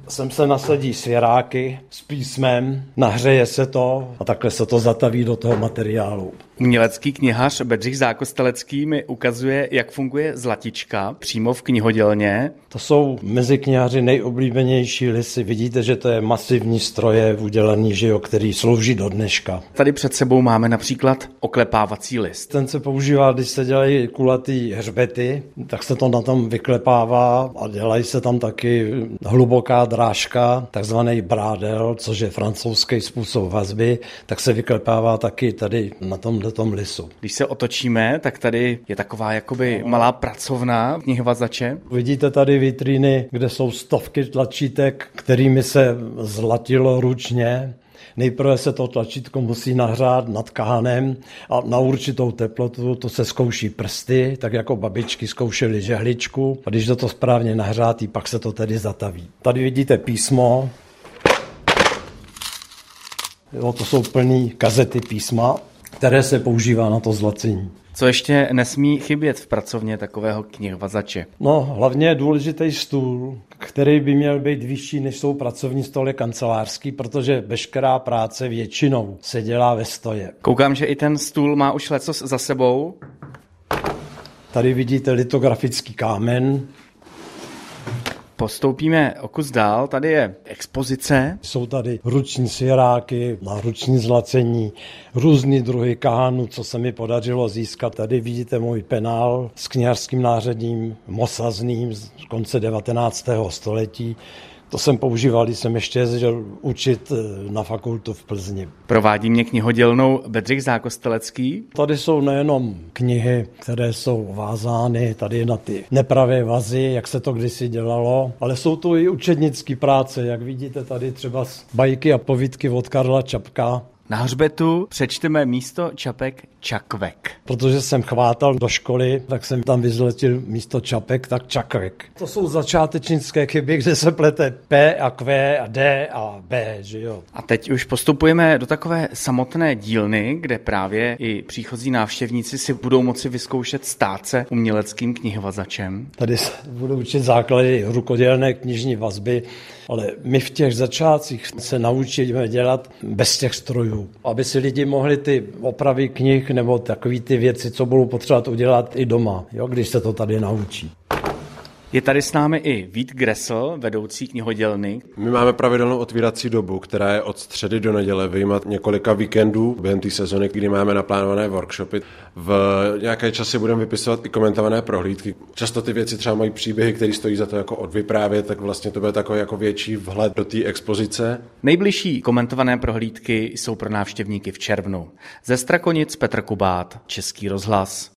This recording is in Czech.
Sem se nasadí svěráky s písmem, nahřeje se to a takhle se to zataví do toho materiálu. Umělecký knihař Bedřich Zákostelecký mi ukazuje, jak funguje zlatička přímo v knihodělně. To jsou mezi knihaři nejoblíbenější lisy. Vidíte, že to je masivní stroje udělaný, že jo, který slouží do dneška. Tady před sebou máme například oklepávací list. Ten se používá, když se dělají kulatý hřbety, tak se to na tom vyklepává a dělají se tam taky hluboká drážka, takzvaný brádel, což je francouzský způsob vazby, tak se vyklepává taky tady na tom lisu. Když se otočíme, tak tady je taková jakoby malá pracovna knihvazače. Vidíte tady vitríny, kde jsou stovky tlačítek, kterými se zlatilo ručně. Nejprve se to tlačítko musí nahřát nad kánem a na určitou teplotu to se zkouší prsty, tak jako babičky zkoušely žehličku a když to správně nahřátí, pak se to tedy zataví. Tady vidíte písmo, jo, to jsou plný kazety písma, které se používá na to zlacení. Co ještě nesmí chybět v pracovně takového knihvazače? No, hlavně je důležitý stůl, který by měl být vyšší, než jsou pracovní stoly kancelářský, protože veškerá práce většinou se dělá ve stoje. Koukám, že i ten stůl má už lecos za sebou. Tady vidíte litografický kámen. Postoupíme o kus dál, tady je expozice. Jsou tady ruční svěráky na ruční zlacení, různý druhy kánů, co se mi podařilo získat. Tady vidíte můj penál s knihařským nářadím mosazným z konce 19. století. To jsem používal, když jsem ještě jezdil učit na fakultu v Plzni. Provádí mě knihodělnou Bedřich Zákostelecký. Tady jsou nejenom knihy, které jsou vázány tady na ty nepravé vazy, jak se to kdysi dělalo, ale jsou tu i učednické práce, jak vidíte tady třeba bajky a povídky od Karla Čapka. Na hřbetu přečteme místo čapek čakvek. Protože jsem chvátal do školy, tak jsem tam vyzletil místo čapek, tak čakvek. To jsou začátečnické chyby, kde se plete P a Q a D a B, že jo. A teď už postupujeme do takové samotné dílny, kde právě i příchozí návštěvníci si budou moci vyzkoušet stát se uměleckým knihvazačem. Tady budou učit základy rukodělné knižní vazby, ale my v těch začátcích se naučíme dělat bez těch strojů, aby si lidi mohli ty opravy knih nebo takové ty věci, co budou potřebovat udělat i doma, jo, když se to tady naučí. Je tady s námi i Vít Gressel, vedoucí knihodělny. My máme pravidelnou otvírací dobu, která je od středy do neděle, vyjmat několika víkendů během té sezony, kdy máme naplánované workshopy. V nějaké čase budeme vypisovat i komentované prohlídky. Často ty věci třeba mají příběhy, které stojí za to jako odvyprávět, tak vlastně to bude takový jako větší vhled do té expozice. Nejbližší komentované prohlídky jsou pro návštěvníky v červnu. Ze Strakonic Petr Kubát, Český rozhlas.